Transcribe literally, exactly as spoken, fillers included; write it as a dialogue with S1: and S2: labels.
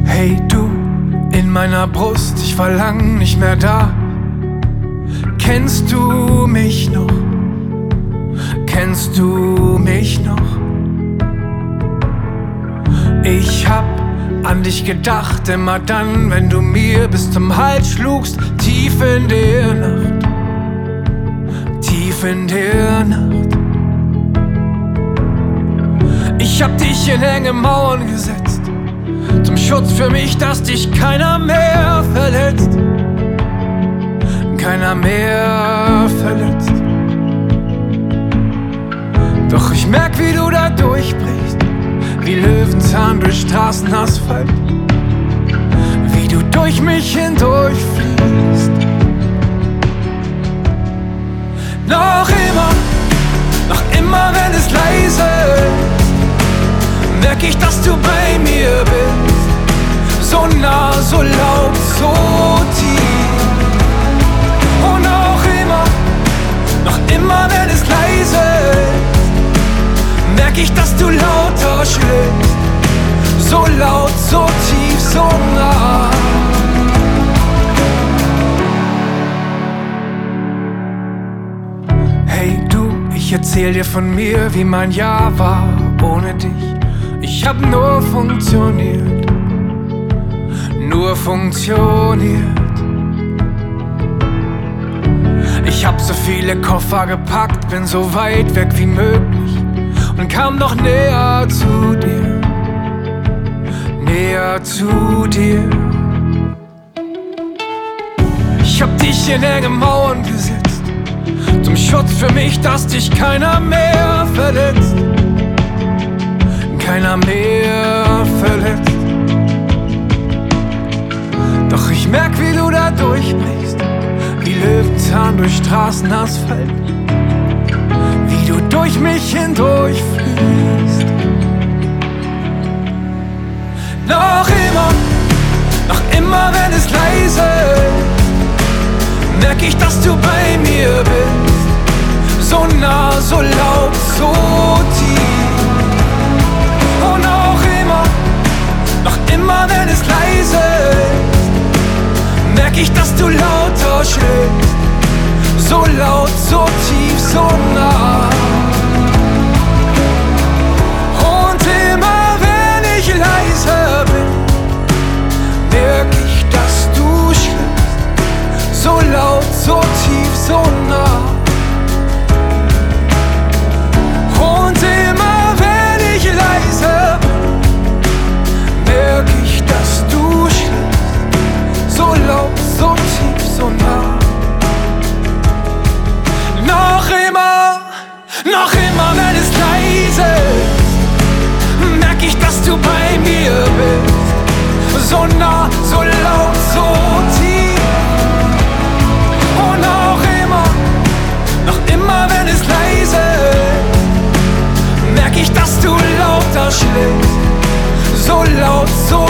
S1: Hey du, in meiner Brust, ich war lang nicht mehr da. Kennst du mich noch? Kennst du mich noch? Ich hab an dich gedacht, immer dann, wenn du mir bis zum Hals schlugst. Tief in der Nacht, tief in der Nacht. Ich hab dich in enge Mauern gesetzt, zum Schutz für mich, dass dich keiner mehr verletzt. Keiner mehr verletzt. Doch ich merk, wie du da durchbrichst, wie Löwenzahn durch Straßenasphalt, wie du durch mich hindurch fließt. Noch immer, noch immer, wenn es leise ist, merk ich, dass du bei mir bist. So nah, so laut, so tief. Und noch immer, noch immer, wenn es leise ist, merk ich, dass du lauter schlägst. So laut, so tief, so nah. Hey du, ich erzähl dir von mir, wie mein Jahr war ohne dich. Ich hab nur funktioniert, nur funktioniert. Ich hab so viele Koffer gepackt, bin so weit weg wie möglich und kam noch näher zu dir, näher zu dir. Ich hab dich in enge Mauern gesetzt, zum Schutz für mich, dass dich keiner mehr verletzt. Keiner mehr verletzt. Doch ich merk, wie du da durchbrichst, wie Löwenzahn durch Straßenasphalt, wie du durch mich hindurch fließt. Noch immer, noch immer, wenn es leise ist, merk ich, dass du bei mir bist. So nah, so laut, so tief. Und noch immer, noch immer, wenn es leise ist, merk ich, dass du lauter schlägst. So laut, so tief, so nah. Und immer, wenn ich leise bin, merk ich, dass du schlägst. So laut, so tief, so nah. Und immer, wenn ich leise bin, merk ich, dass du schlägst. So laut, so tief, so nah. Noch immer, noch immer, wenn es leise ist, merk ich, dass du bei mir bist. So nah, so laut, so tief. Und noch immer, noch immer, wenn es leise ist, merk ich, dass du lauter schlägst. So laut, so